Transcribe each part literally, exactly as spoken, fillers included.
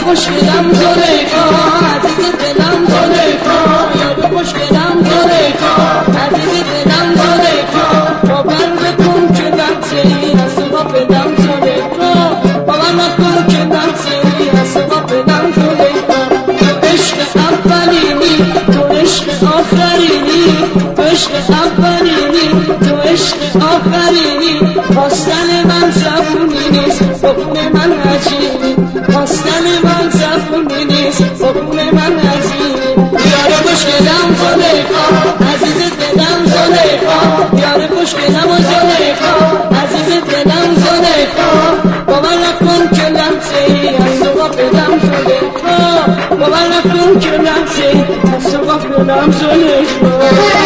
خوشگلم زلیخا عزیز دلم زلیخا یار خوشگلم زلیخا عزیز دلم زلیخا باور نکن که لحظه‌ای از غافلم زلیخا باور نکن که لحظه‌ای از غافلم زلیخا تو عشق اولینی تو عشق آخرینی تو عشق اولینی تو عشق آخرینی خواستن من زبونی نیست حکم من عجیبی خواستن من زبونی نیست حکم من عجیبی یار خوشگلم زلیخا عزیز دلم زلیخا یار خوشگلم و زلیخا عزیز دلم زلیخا باور نکن که لحظه‌ای از غافلم زلیخا باور نکن که لحظه‌ای از غافلم زلیخا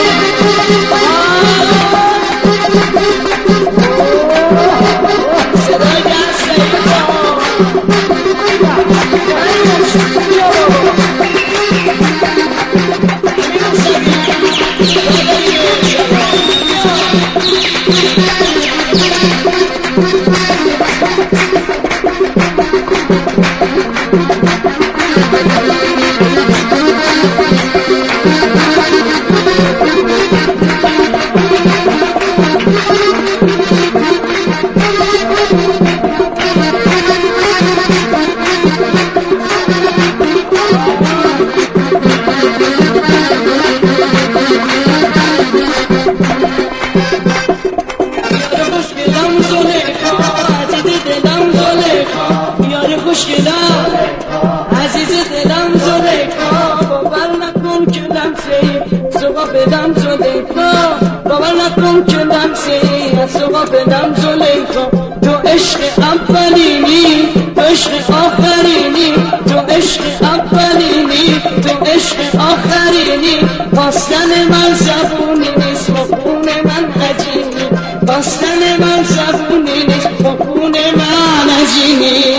خوشگلم عزیز دلم زلیخا باور نکن که لحظه‌ای از غافلم زلیخا باور نکن که لحظه‌ای از غافلم زلیخا تو عشق اولینی تو عشق آخرینی تو عشق اولینی تو عشق آخرینی خواستن من زبونی نیست خون من عجیبی خواستن من زبونی نیست خون من عجیبی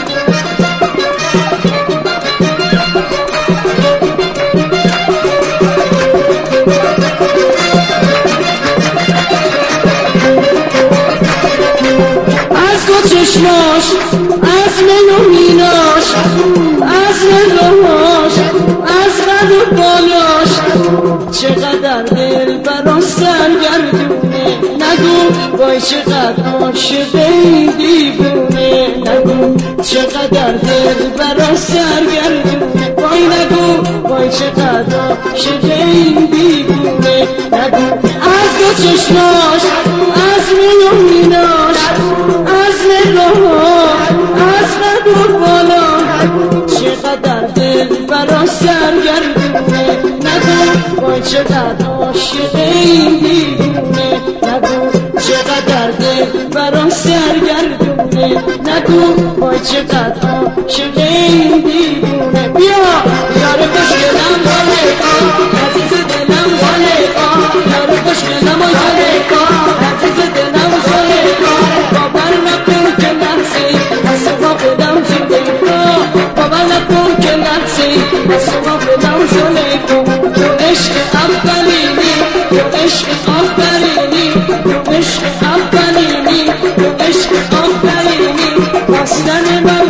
چشماش از من و میناش از نگاهاش از قد و بالاش چقدر دل برا سرگردونه نگو وای چقدر عاشق این دیوونه نگو چقدر دل برا سرگردونه وای نگو وای چقدر عاشق این دیوونه نگو از دو چشماش از من و میناش از نگاه از قد و بالا چقدر دل برا سرگردونه نگو وای چقدر عاشق این دیوونه نگو چقدر دل برا سرگردونه نگو وای چقدر عاشق این دیوونه بیا یار خوشگلم زلیخا عزیز دلم زلیخا یار خوشگلم زلیخا عزیز دلم زلیخا باور نکن که لحظه‌ای از غافلم زلیخا باور نکن که لحظه‌ای از غافلم زلیخا تو عشق اولینی تو عشق آخرینی تو عشق اولینی تو عشق آخرینی خواستن من